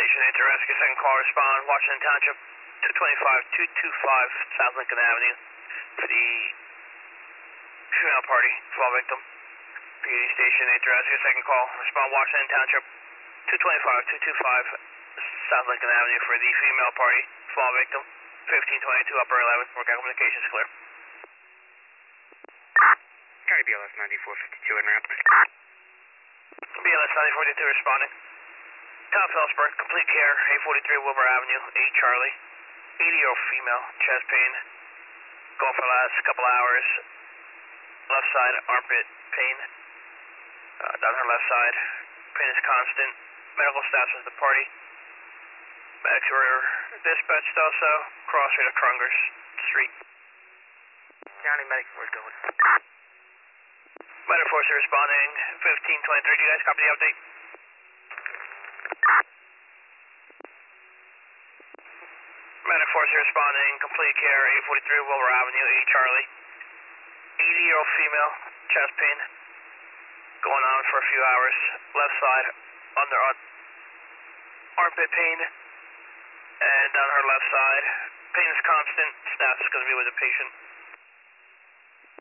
Station 8 to rescue, second call, respond, Washington Township, 225-225 South Lincoln Avenue for the female party, fall victim. PUD Station 8 to rescue, second call, respond, Washington Township, 225-225 South Lincoln Avenue for the female party, fall victim, 1522 Upper 11, work out communications clear. County BLS 9452 en route. BLS 9452 responding. Town Phillipsburg, complete care, 843 Wilbur Avenue, 8 Charlie. 80-year-old female, chest pain. Going for the last couple hours. Left side, armpit pain. Down her left side. Pain is constant. Medical staff is the party. Medics were dispatched also. Cross street of Krungers Street. County Medic Force going. Medic Force responding, 1523. Do you guys copy the update? Medic Force responding, complete care, 843 Wilbur Avenue, 8 Charlie. 80-year-old female, chest pain. Going on for a few hours. Left side, under armpit pain. And down her left side. Pain is constant. Staff is going to be with the patient.